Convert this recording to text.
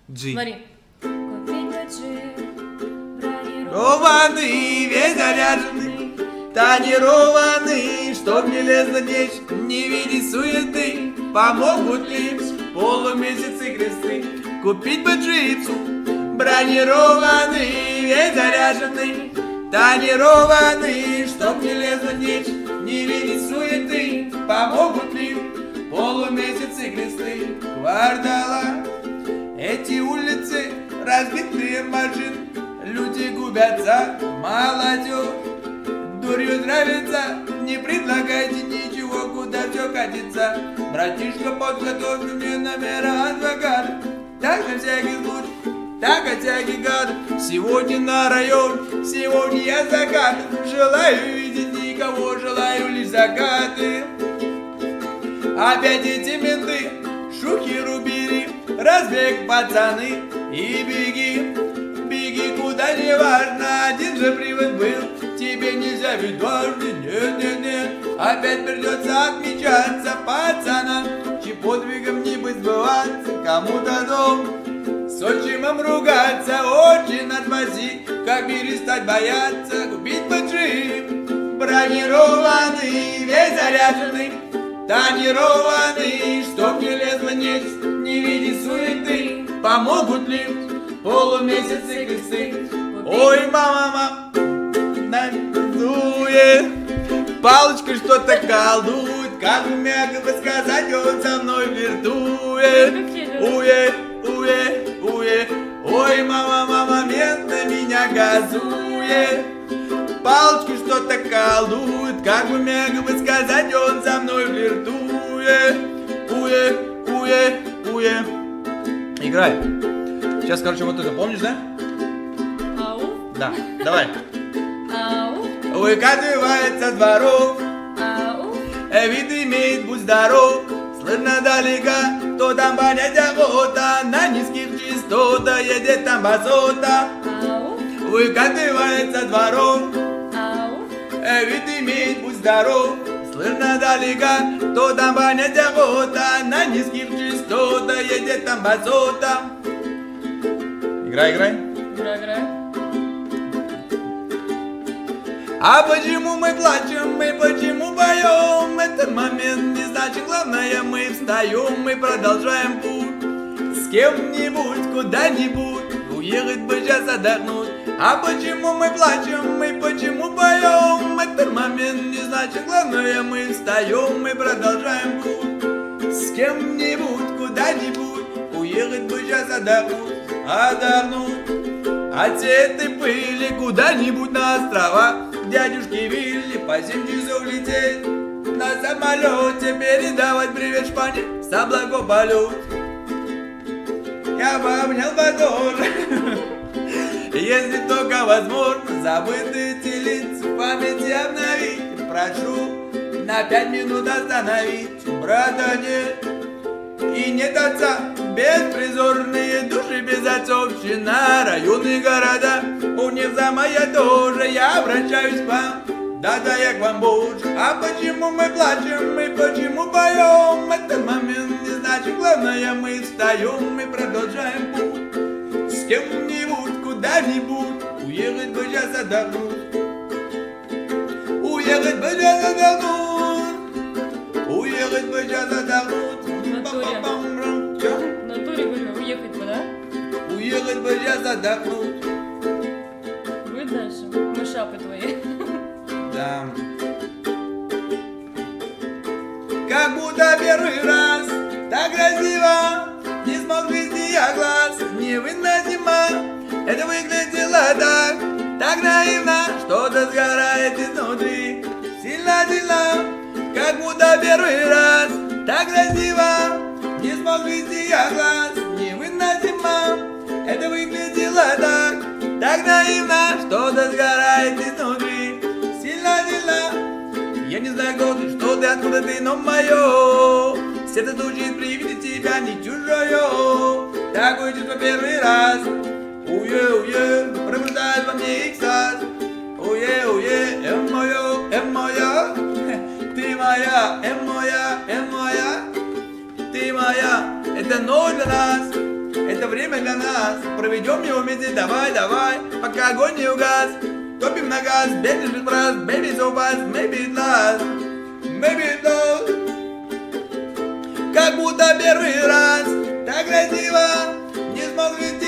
G. Смотри. Купить бы джип, Рованный, весь заряженный, тонированный, чтоб не лезла нечь, не видеть суеты. Помогут ли полумесяцы кресты? Купить бы джипсу, бронированный, весь заряженный, тонированный, чтоб не лезла нечь, не видеть суеты. Помогут ли полумесяцы кресты? Квартала, эти улицы, разбитые машин, люди губятся, молодежь дурью нравится. Не предлагайте ничего, куда все катится. Братишка, подготовь мне номера адвоката. Так на всякий случай, так от всякий гад. Сегодня на район, сегодня я закат. Желаю видеть никого, желаю лишь закаты. Опять эти менты, шухи, рубили, разбег, пацаны, и беги, беги куда не важно, один же привод был, тебе нельзя ведь дважды, нет, нет, нет, опять придется отмечаться, пацана, чьи подвигом не быть сбываться, кому-то дом, с отчимом ругаться, очень отвозить, как перестать бояться, купить бы джип, бронированный, весь заряженный, тонированный, чтоб не лезла нечисть, не видеть суеты. Помогут ли полумесяцы кресты? Ой, мама, дует, палочкой что-то колдует, как бы мягко бы сказать, он со мной флиртует. Уе, уе, уе, ой, мама, мент на меня газует. Палочкой что-то колдует, как бы мягко бы сказать, он со мной флиртует. Уе, уе, уе. Играй. Сейчас, короче, вот это помнишь, да? Ау. Да, давай. Ау. Выкатывается с дворов, Ау. вид имеет, будь здоров. Слышно далека, кто там понять охота, на низких частотах едет там басота. Ау. Выкатывается с дворов, Ау. вид имеет, будь здоров. Слышно далека, кто там понять охота, на низких частотах едет там басота. Играй, играй. Играй. А почему мы плачем, мы почему поем? Этот момент не значит, главное мы встаем, мы продолжаем путь. С кем-нибудь, куда-нибудь, уехать бы сейчас отдохнуть. А почему мы плачем, мы почему поем? Этот момент не значит, главное мы встаем, мы продолжаем путь. С кем-нибудь, куда-нибудь, уехать бы сейчас отдохнуть. От всей этой пыли куда-нибудь на острова, к дядюшке Вилли по 7 часов лететь на самолете, передавать привет Шпане с облаков полет. Я бы обнял бы тоже, если только возможно, забытые эти лица в памяти обновить. Прошу на 5 минут остановить, брата нет и нет отца, беспризорные души без отцовщина, районы, города, у них за моя тоже, я обращаюсь к вам, да-да, я к вам больше. А почему мы плачем, мы почему поем? Этот момент не значит, главное мы встаем, мы продолжаем путь. С кем-нибудь, куда-нибудь, уехать бы сейчас отдохнуть. Уехать бы сейчас отдохнуть. Уехать бы сейчас отдохнуть. В натуре говорю, уехать бы, да? Уехать бы сейчас отдохнуть. Будет дальше? Мышапы твои. Да. Как будто первый раз, так красиво, не смог вести я глаз, невыносимо. Это выглядело так наивно, что-то сгорает изнутри, сильно-сильно. Как будто первый раз, так красиво, не смог вести я глаз, невыносимо. Это выглядело так наивно, что-то сгорает изнутри, сильно-сильно. Я не знаю, кто ты, что ты, откуда ты, но мое сердце стучит при виде тебя, не чужое. Такое чувство первый раз. Уе-уе, пробуждает во мне экстаз. Уе-уе, моя, ты моя, моя, ты моя. Это ноль для нас. это время для нас. Проведем его вместе, давай, давай, пока огонь не угас. Топим на газ, baby, без раз, baby, so fast, maybe it last, maybe it lost. Как будто первый раз, так красиво, не смог ведь